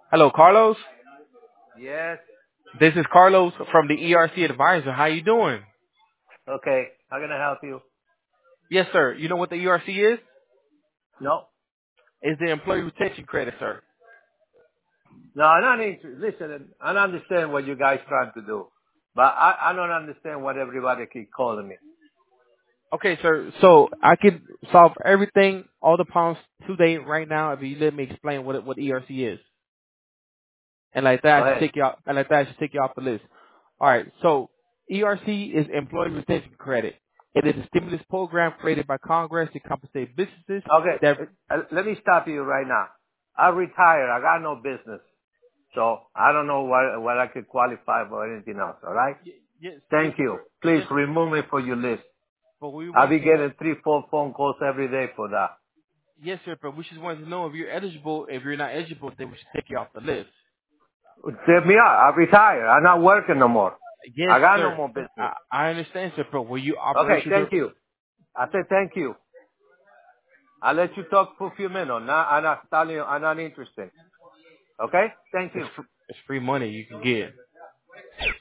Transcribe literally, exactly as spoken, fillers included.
Hello, Carlos. Yes. This is Carlos from the E R C Advisor. How you doing? Okay. How can I help you? Yes, sir. You know what the E R C is? No. It's the Employee Retention Credit, sir. No, I'm not interested. Listen, I don't understand what you guys trying to do, but I, I don't understand what everybody keep calling me. Okay, sir. So I can solve everything, all the problems today, right now, if you let me explain what it, what E R C is. And like Go that, I should ahead. take you off, and like that, I should take you off the list. All right. So E R C is Employee Retention Credit. It is a stimulus program created by Congress to compensate businesses Okay. that. uh, uh, Let me stop you right now. I retired. I got no business. So I don't know what, what I could qualify for anything else. All right. Yes, yes, Thank you. sir. Please Yes, sir. remove me for your list. But we I'll wanted be to know. getting three, four phone calls every day for that. Yes, sir, but we just wanted to know if you're eligible. If you're not eligible, then we should take you off the list. Tip me out. I retired. I'm not working no more. Yes, I got no sir. more business. I, I understand, sir, but were you Okay. operational? Thank you. I said thank you. I'll let you talk for a few minutes. Now, I'm not telling you, I'm not interested. Okay? Thank It's you. fr- it's free money you can get.